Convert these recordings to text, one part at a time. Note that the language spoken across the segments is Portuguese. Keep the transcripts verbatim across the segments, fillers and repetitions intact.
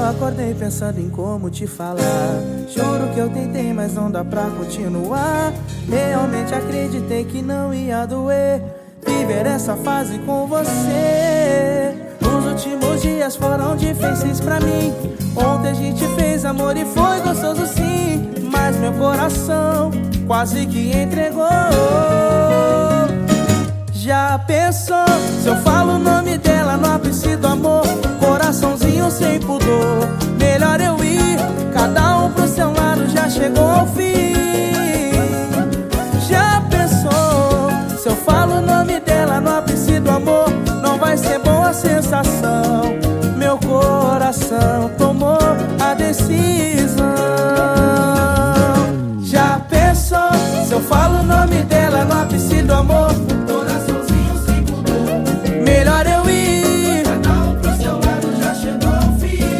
eu acordei pensando em como te falar. Juro que eu tentei, mas não dá pra continuar. Realmente acreditei que não ia doer viver essa fase com você. Os últimos dias foram difíceis pra mim. Ontem a gente fez amor e foi gostoso sim, mas meu coração quase que entregou. Já pensou se eu falo o nome dela no ápice do amor? Coraçãozinho sem pudor, melhor eu ir, cada um pro seu lado, já chegou ao fim. Já pensou se eu falo o nome dela no ápice do amor? Não vai ser boa a sensação, meu coração tomou a decisão. Já pensou se eu falo o nome dela no ápice do amor? Coraçãozinho sem pudor, melhor eu ir, cada um pro seu lado, já chegou ao fim.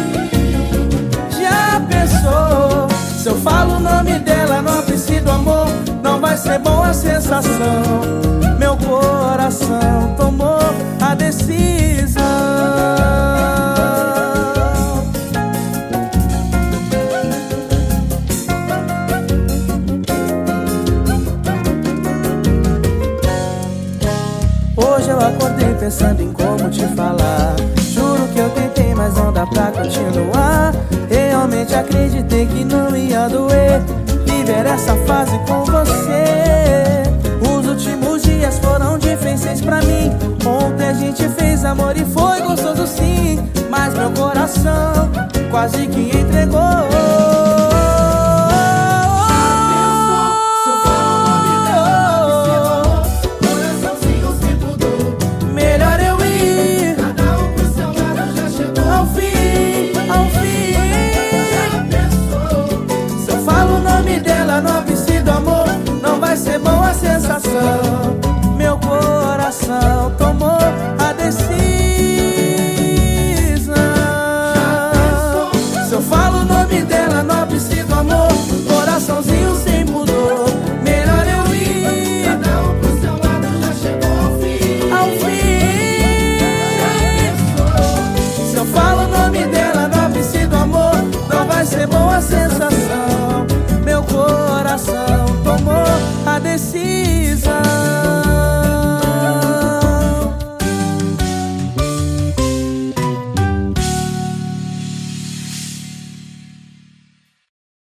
Já pensou se eu falo o nome dela no ápice do amor? Não vai ser boa a sensação, meu coração tomou a decisão. Hoje eu acordei pensando em como te falar. Juro que eu tentei, mas não dá pra continuar. Realmente acreditei que não ia doer viver essa fase com você. Os últimos dias foram difíceis pra mim. Ontem a gente fez amor e foi gostoso sim, mas meu coração quase que entregou. No ápice do amor, não vai ser boa a sensação, meu coração tomou a decisão. Se eu falo o nome dela no ápice do amor, coraçãozinho sem pudor, melhor eu ir, cada um pro seu lado, já chegou ao fim. Ao fim. Se eu falo o nome dela no ápice do amor, não vai ser boa a sensação, meu coração